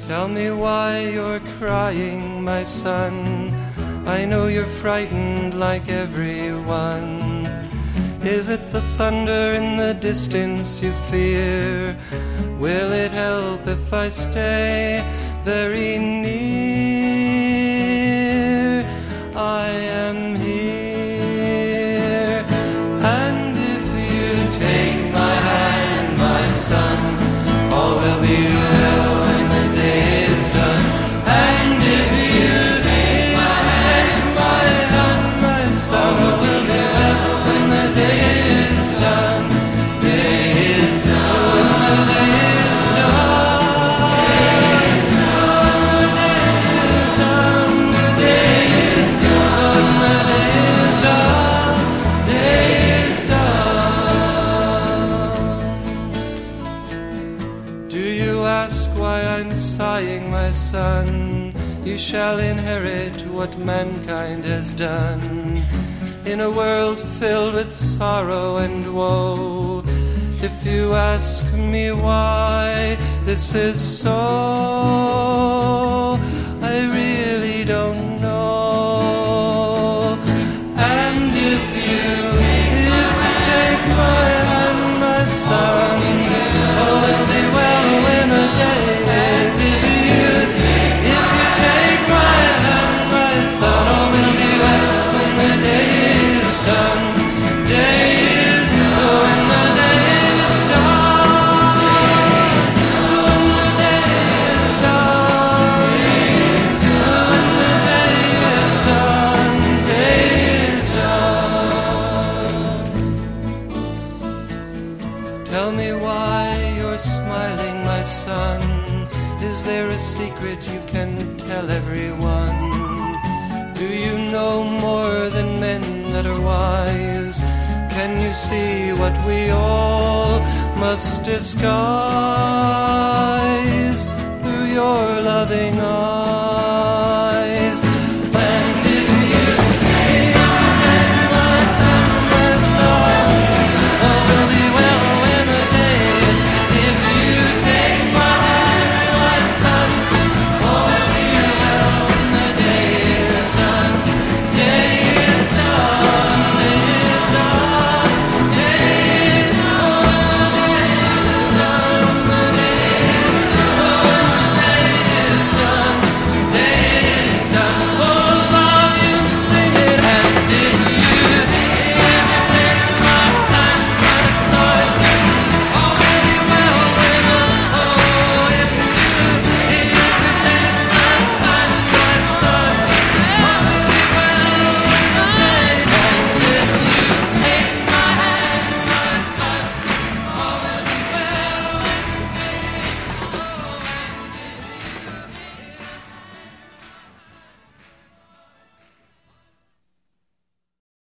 Tell me why you're crying, my son. I know you're frightened like everyone. Is it the thunder in the distance you fear? Will it help if I stay very near? I am here. And if you take my hand, my son, all will be well when the day is done. And if you take my son, all will be well when the day is done. Day is done. When the day is done. The day is done. When the day is done. Day is done. Do you ask why I'm sighing, my son? You shall inherit what mankind has done. In a world filled with sorrow and woe, if you ask me why this is so, I really don't know. And if you take my hand, my son, all will be well when the day is. If you take my hand, my son, all will be well when the day is done. Day is done. When the day is done. When the day is done. When the day is done. Day is done. Tell me why you're smiling, my son. Is there a secret you can tell everyone? Do you know more than men that are wise? Can you see what we all must disguise through your loving